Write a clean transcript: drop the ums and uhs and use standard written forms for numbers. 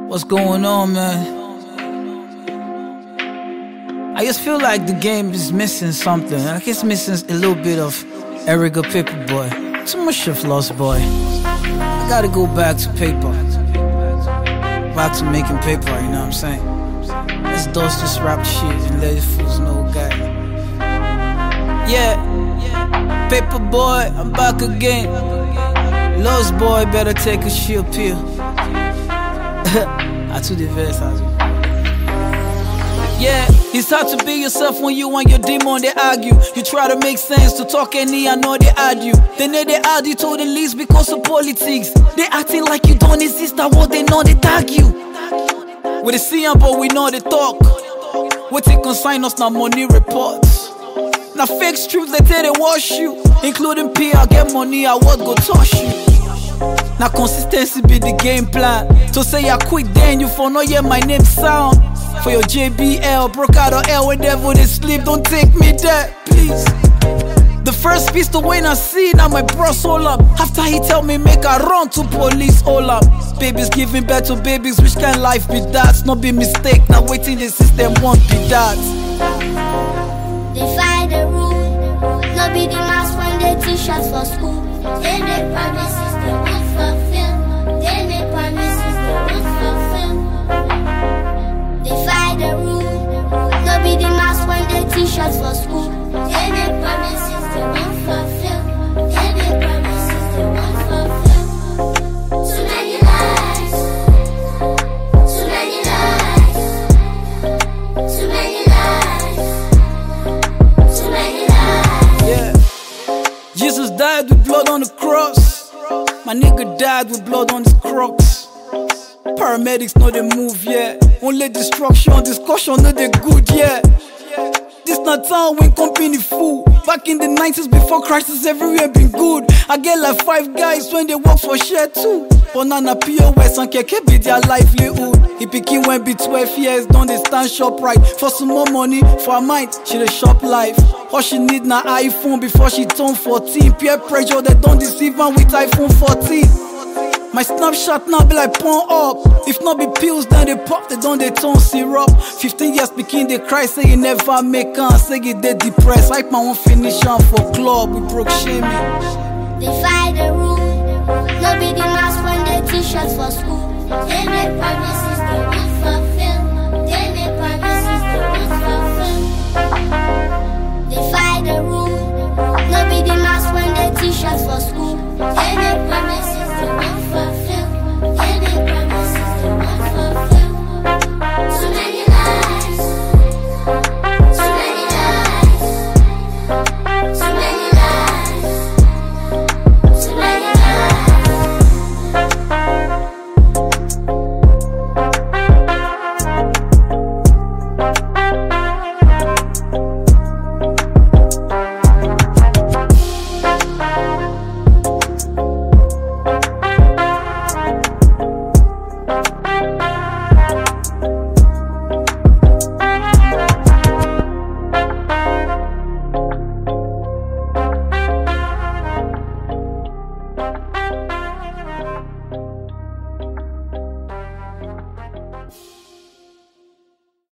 What's going on, man? I just feel like the game is missing something. I guess missing a little bit of Erica Paperboy. Too much of Lost Boy. I gotta go back to paper. Back to making paper, you know what I'm saying? Let's dust this rap shit and let it fools know, guy. Yeah, Paperboy, I'm back again. Lost Boy, better take a chill pill. I took the verse out. Yeah, it's hard to be yourself when you and your demon they argue. You try to make sense to talk any, I know they argue. They know they argue to the least because of politics. They acting like you don't exist, that what they know they tag you. We they see them but we know they talk. We take consign us now money reports. Now fake strips they tell they wash you. Including PR, get money, I what go touch you. Now consistency be the game plan. So say I quit then you for no hear my name sound. For your JBL, broke out of hell whenever they sleep, don't take me there, please. The first piece to win I see, now my bros all up. After he tell me make I run to police all up. Babies giving birth to babies, which kind of life be that? Not be mistake, now waiting the system won't be that. Defy the rule, not be the mask when they teach us for school. They make promises they won't fulfill. They make promises they won't fulfill. Defy the rule, not be the mask when they teach us for school. They make promises they won't fulfill. They make promises they won't fulfill. Too many lies, too many lies, too many lies, too many lies. Yeah, Jesus died with blood on the cross. My nigga died with blood on his crocs. Paramedics know they move, yeah. Only destruction, discussion, know they good, yeah. This not town when company fool. Back in the 90s before crisis, everywhere been good. I get like 5 guys when they work for share too. Banana POS and keke be their livelihood. He pikin when be 12 years, don't they stand shop right. For some more money, for her mind, she the shop life. All she need na iPhone before she turn 14. Peer pressure, they don't deceive her with iPhone 14. My Snapchat now be like porn up. If not be pills, then they pop, they don't they turn syrup. 15 years speaking, they cry, say you never make an. Say you they depressed, like my own finish on for club, we broke shaming. Defy the rule, no be the mask when they teach us for school. They make promises